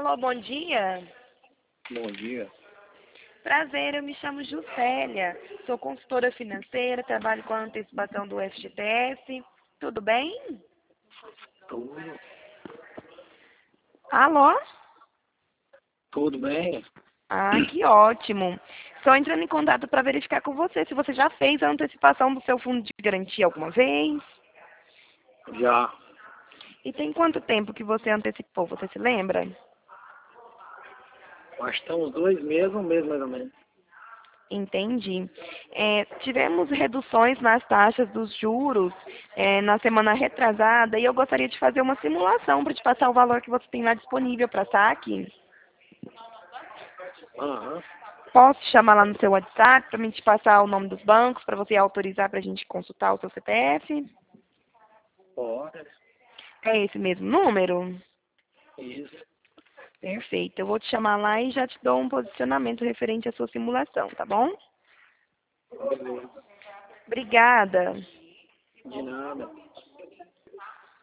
Alô, bom dia. Bom dia. Prazer, eu me chamo Juscelia. Sou consultora financeira, trabalho com a antecipação do FGTS. Tudo bem? Tudo, Alô? tudo bem? Ah, que ótimo. Estou entrando em contato para verificar com você se você já fez a antecipação do seu fundo de garantia alguma vez. Já. E tem quanto tempo que você antecipou? Você se lembra? Nós estamos 2 meses, um mês mais ou menos. Entendi. Tivemos reduções nas taxas dos juros na semana retrasada e eu gostaria de fazer uma simulação para te passar o valor que você tem lá disponível para saque. Aham. Posso te chamar lá no seu WhatsApp para mim te passar o nome dos bancos para você autorizar para a gente consultar o seu CPF? Pode. É esse mesmo número? Isso. Perfeito. Eu vou te chamar lá e já te dou um posicionamento referente à sua simulação, tá bom? Beleza. Obrigada.